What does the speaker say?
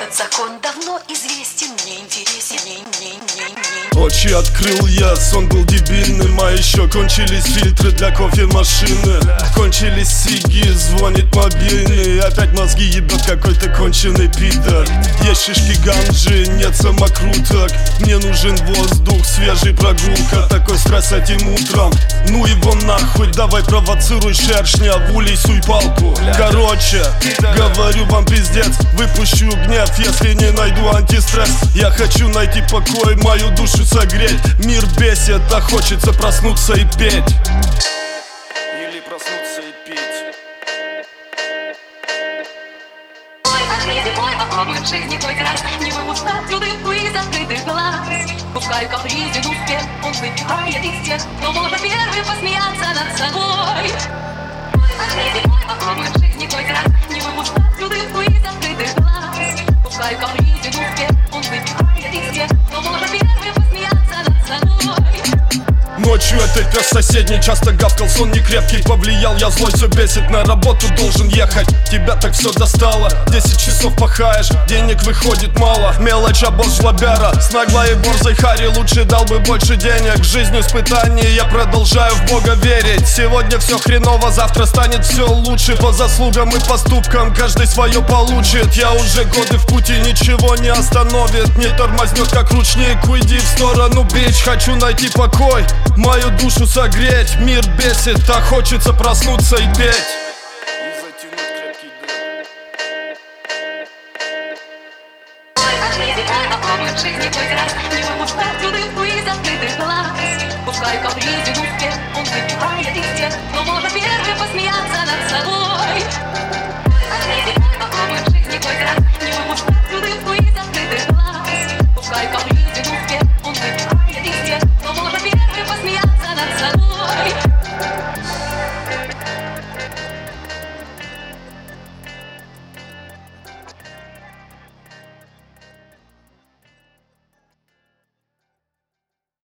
Этот закон давно известен, не интересен, не. Очи открыл я, сон был дебильным, а еще кончились фильтры для кофемашины. Кончились сиги, звонит мобильный. Опять мозги ебет какой-то конченый пидор. Есть шишки ганджи, нет самокруток. Мне нужен воздух, свежий прогулка. Такой стресс этим утром, ну его нахуй. Давай провоцируй шершня, в улей суй палку. Короче, говорю вам пиздец, выпущу гнев, если не найду антистресс. Я хочу найти покой, мою душу согреть. Мир бесит, а хочется проснуться и петь. Или проснуться и петь. Мой попробуй в жизни хоть раз не выпускать улыбку из открытых глаз. Пускай капризен успех, он выпивает из тех, но можно первым посмеяться над собой. Мой попробуй в жизни хоть раз не выпускать улыбку из открытых глаз. Пускай капризен успех, он выпивает из тех, но можно первым посмеяться над собой. Ночью этот пес соседний часто гавкал, сон не крепкий повлиял, я злой, все бесит, на работу должен ехать. Тебя так все достало, 10 часов пахаешь, денег выходит мало. Мелочь, а босс жлобяра, с наглой борзой хари, лучше дал бы больше денег. Жизнь испытаний, я продолжаю в Бога верить. Сегодня все хреново, завтра станет все лучше. По заслугам и поступкам каждый свое получит. Я уже годы в пути, ничего не остановит, не тормознет как ручник. Уйди в сторону, бич, хочу найти покой, мою душу согреть. Мир бесит, а хочется проснуться и петь. И затянуть крепкий дым. Попробуй в жизни хоть раз не выпускать улыбку из открытых глаз. Пускай капризен успех, он выпивает из тех, но можно первым посмеяться над собой. Попробуй